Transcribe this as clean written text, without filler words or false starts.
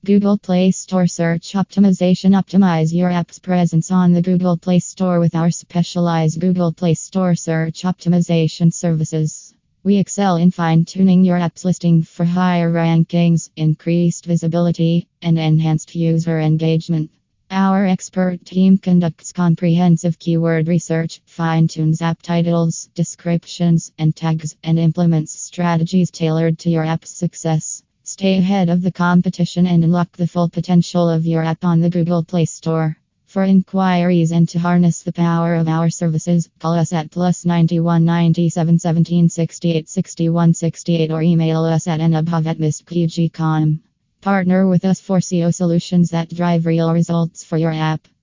Google Play Store search optimization. Optimize your app's presence on the Google Play Store with our specialized Google Play Store search optimization services. We excel in fine-tuning your app's listing for higher rankings, increased visibility, and enhanced user engagement. Our expert team conducts comprehensive keyword research, fine-tunes app titles, descriptions, and tags, and implements strategies tailored to your app's success. Stay ahead of the competition and unlock the full potential of your app on the Google Play Store. For inquiries and to harness the power of our services, call us at +91 97 17 68 61 68 or email us at anubhav@mispg.com. Partner with us for SEO solutions that drive real results for your app.